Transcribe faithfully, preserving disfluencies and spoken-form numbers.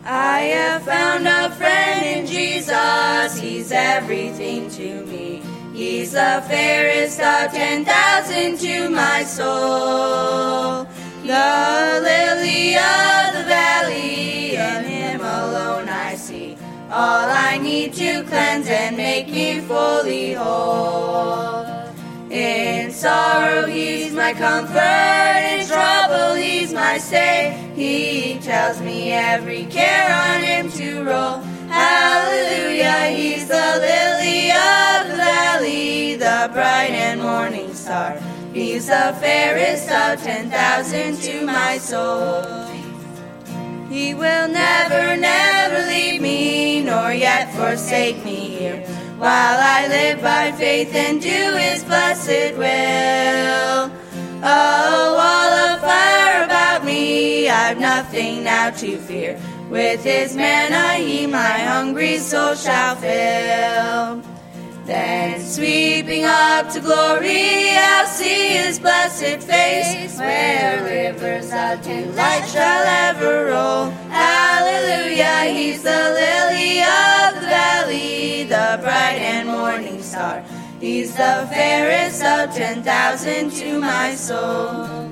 I have found a friend in Jesus, he's everything to me. He's the fairest of ten thousand to my soul. The lily of the valley, in him alone I see all I need to cleanse and make me fully whole. In sorrow he's my comfort, in trouble he's my stay. He tells me every care on him to roll. Hallelujah, he's the lily of the valley, the bright and morning star. He's the fairest of ten thousand to my soul. He will never, never leave me, nor yet forsake me here, while I live by faith and do his blessed will. A wall of fire about me, I've nothing now to fear. With his manna he my hungry soul shall fill. Then sweeping up to glory, I'll see his blessed face, where rivers of delight shall ever roll. Hallelujah, he's the lily of the valley, the bright and morning star. He's the fairest of ten thousand to my soul.